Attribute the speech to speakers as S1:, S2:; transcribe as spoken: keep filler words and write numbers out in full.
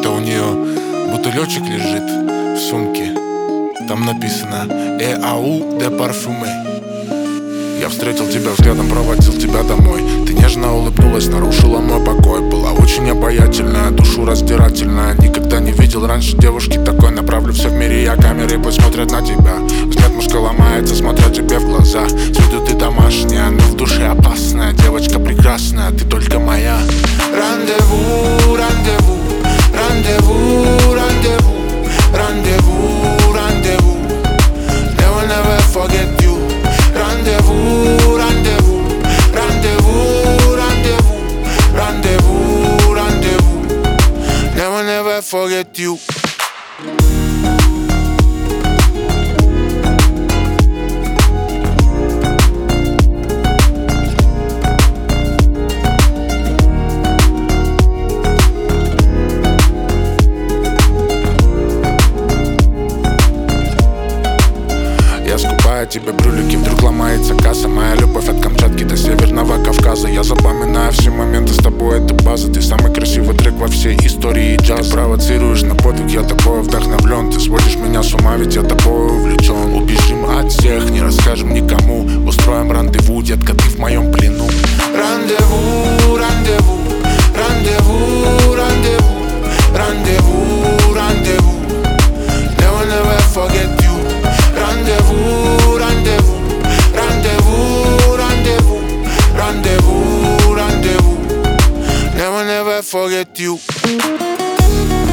S1: где-то у нее бутылечек лежит в сумке. Там написано «Э ау де парфюме». Я встретил тебя взглядом, проводил тебя домой. Ты нежно улыбнулась, нарушила мой покой. Была очень обаятельная, душу раздирательная. Никогда не видел раньше девушки такой. Направлю все в мире, я камеры, пусть смотрят на тебя. Взгляд мужской ломается, смотря тебе в глаза. С виду ты домашняя, но в душе опасная. Девочка прекрасная, ты только моя. Рандеву, рандеву, рандеву, рандеву, рандеву, рандеву. Never, never forget you. Rendezvous, rendezvous, rendezvous, rendezvous, rendezvous, rendezvous. Never, never forget you. Скупая тебе брюлики, вдруг ломается касса. Моя любовь от Камчатки до Северного Кавказа. Я запоминаю все моменты с тобой, это база. Ты самый красивый трек во всей истории джаза. Ты провоцируешь на подвиг, я тобой вдохновлен. Ты сводишь меня с ума, ведь я тобой увлечен. Убежим от всех, не расскажем никому. Устроим рандеву, детка, ты в моем плену. Рандеву, рандеву, рандеву, рандеву, рандеву, рандеву. Never, never forget you. Rendezvous, rendezvous, rendezvous, rendezvous, rendezvous, rendezvous. Never, never forget you.